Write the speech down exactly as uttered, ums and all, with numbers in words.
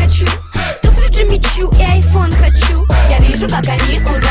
хочу. Туфли Джимми Чу и айфон хочу. Я вижу, как они узнают